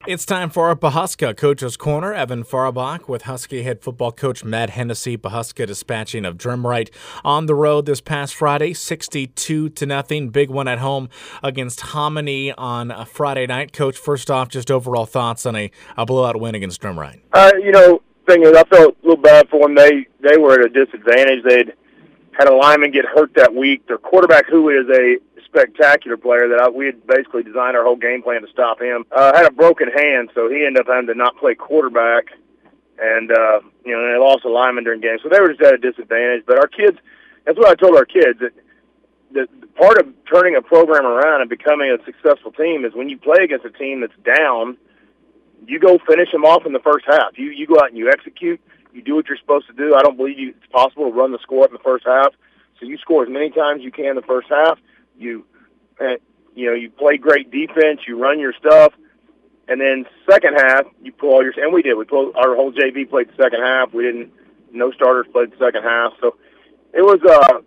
It's time for our Pawhuska Coach's Corner. Evan Farbach with Husky head football coach Matt Hennessy. Pawhuska dispatching of Drumright on the road this past Friday, 62-0. Big one at home against Hominy on a Friday night. Coach, first off, just overall thoughts on a blowout win against Drumright. Thing is, I felt a little bad for them. They were at a disadvantage. They'd had a lineman get hurt that week. Their quarterback, who is a spectacular player that we had basically designed our whole game plan to stop him, had a broken hand, so he ended up having to not play quarterback, and they lost a lineman during games. So they were just at a disadvantage. But our kids, that's what I told our kids, that the part of turning a program around and becoming a successful team is when you play against a team that's down, you go finish them off in the first half. You go out and you execute. You do what you're supposed to do. I don't believe it's possible to run the score up in the first half. So you score as many times as you can in the first half. You play great defense. You run your stuff, and then second half you pull all your. And we did. Our whole JV played the second half. No starters played the second half. So it was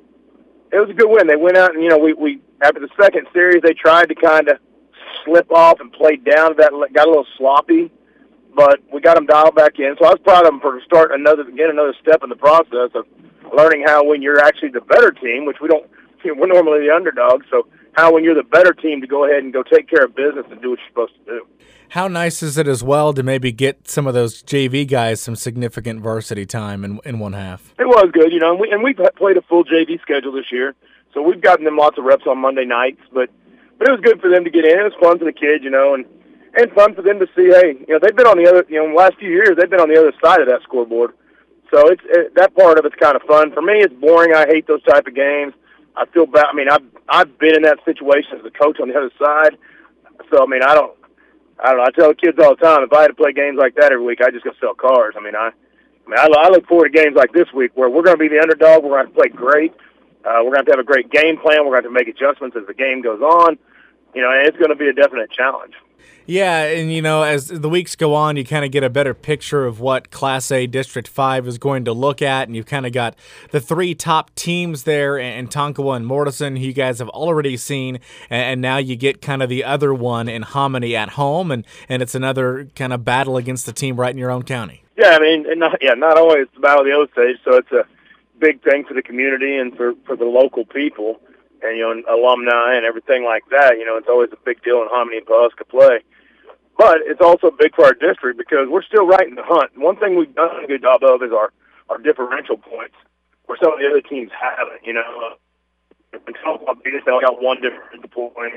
a good win. They went out and we after the second series they tried to kind of slip off and played down. That got a little sloppy, but we got them dialed back in. So I was proud of them for starting another step in the process of learning how when you're actually the better team, which we don't. We're normally the underdogs, so how when you're the better team to go ahead and go take care of business and do what you're supposed to do. How nice is it as well to maybe get some of those JV guys some significant varsity time in one half? It was good, and we've played a full JV schedule this year, so we've gotten them lots of reps on Monday nights, but it was good for them to get in. It was fun for the kids, and fun for them to see, hey, they've been on the other, the last few years, they've been on the other side of that scoreboard. So that part of it's kind of fun. For me, it's boring. I hate those type of games. I feel bad. I've been in that situation as a coach on the other side. So, I don't know. I tell the kids all the time, if I had to play games like that every week, I'd just go sell cars. I look forward to games like this week where we're going to be the underdog. We're going to play great. We're going to have a great game plan. We're going to have to make adjustments as the game goes on. And it's going to be a definite challenge. Yeah, and as the weeks go on, you kind of get a better picture of what Class A District 5 is going to look at, and you've kind of got the three top teams there, and Tonkawa and Mortison, who you guys have already seen, and now you get kind of the other one in Hominy at home, and it's another kind of battle against the team right in your own county. Yeah, not only it's the Battle of the Osage, so it's a big thing for the community and for the local people, and alumni and everything like that. It's always a big deal when Hominy and Pawhuska play. But it's also big for our district because we're still right in the hunt. One thing we've done a good job of is our differential points, where some of the other teams haven't. When Tonkawa beat us, they only got one differential point.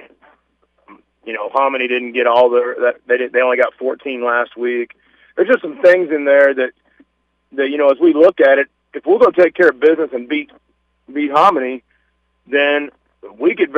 Hominy didn't get all they only got 14 last week. There's just some things in there that as we look at it, if we're going to take care of business and beat Hominy, then we could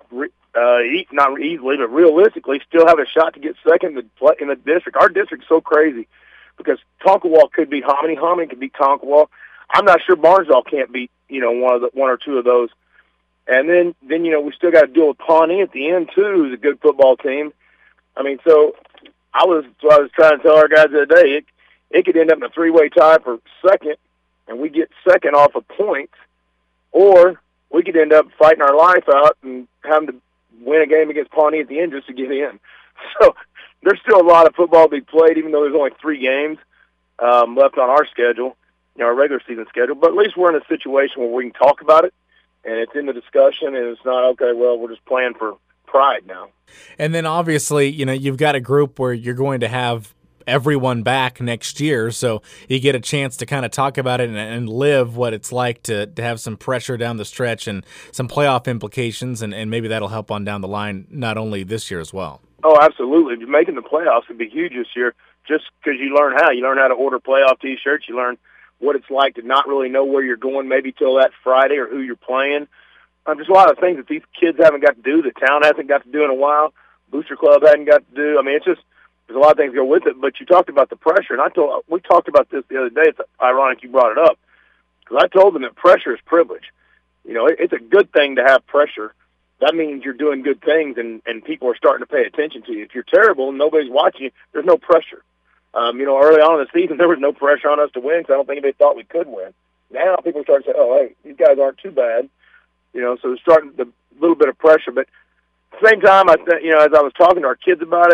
not easily, but realistically, still have a shot to get second in the district. Our district's so crazy because Tonkawa could beat Hominy. Hominy could beat Tonkawa. I'm not sure Barnesville can't beat one or two of those. And then we still got to deal with Pawnee at the end too, who's a good football team. So I was trying to tell our guys the other day, it could end up in a three-way tie for second, and we get second off of points, or we could end up fighting our life out and having to win a game against Pawnee at the end just to get in. So there's still a lot of football to be played, even though there's only 3 games left on our schedule, our regular season schedule. But at least we're in a situation where we can talk about it, and it's in the discussion, and it's not, okay, well, we're just playing for pride now. And then obviously, you've got a group where you're going to have everyone back next year, so you get a chance to kind of talk about it and live what it's like to have some pressure down the stretch and some playoff implications, and maybe that'll help on down the line, not only this year as well. Oh, absolutely. Making the playoffs would be huge this year just because you learn how. You learn how to order playoff T-shirts. You learn what it's like to not really know where you're going maybe till that Friday or who you're playing. There's a lot of things that these kids haven't got to do, the town hasn't got to do in a while, Booster Club hasn't got to do. It's just there's a lot of things that go with it, but you talked about the pressure, and we talked about this the other day. It's ironic you brought it up, because I told them that pressure is privilege. It's a good thing to have pressure. That means you're doing good things, and people are starting to pay attention to you. If you're terrible and nobody's watching you, there's no pressure. Early on in the season, there was no pressure on us to win, because I don't think anybody thought we could win. Now people are starting to say, oh, hey, these guys aren't too bad. So there's starting a little bit of pressure. But at the same time, as I was talking to our kids about it,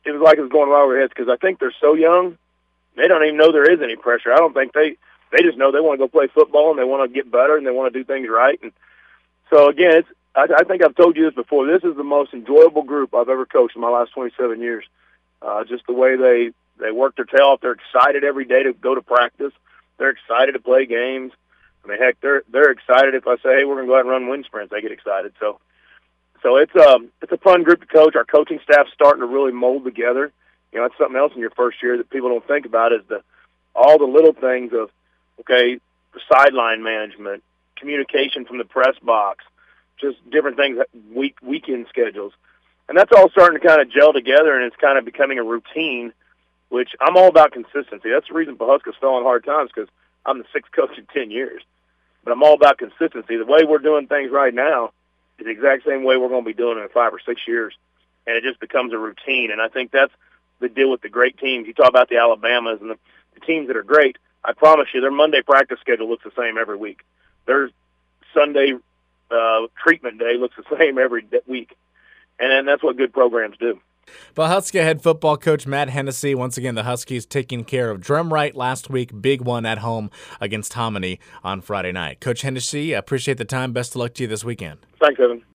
it was like it was going over their heads because I think they're so young, they don't even know there is any pressure. I don't think they just know they want to go play football and they want to get better and they want to do things right. And so again, I think I've told you this before. This is the most enjoyable group I've ever coached in my last 27 years. Just the way they work their tail off. They're excited every day to go to practice. They're excited to play games. I mean, heck, they're excited if I say, hey, we're going to go out and run wind sprints. They get excited. So it's a fun group to coach. Our coaching staff's starting to really mold together. You know, that's something else in your first year that people don't think about is all the little things of, okay, sideline management, communication from the press box, just different things, weekend schedules. And that's all starting to kind of gel together, and it's kind of becoming a routine, which I'm all about consistency. That's the reason Pawhuska's fell on hard times, because I'm the sixth coach in 10 years. But I'm all about consistency. The way we're doing things right now is the exact same way we're going to be doing it in 5 or 6 years, and it just becomes a routine. And I think that's the deal with the great teams. You talk about the Alabamas and the teams that are great. I promise you, their Monday practice schedule looks the same every week. Their Sunday treatment day looks the same every week. And that's what good programs do. Pawhuska head football coach Matt Hennessy. Once again, the Huskies taking care of Drumright last week. Big one at home against Hominy on Friday night. Coach Hennessy, I appreciate the time. Best of luck to you this weekend. Thanks, Evan.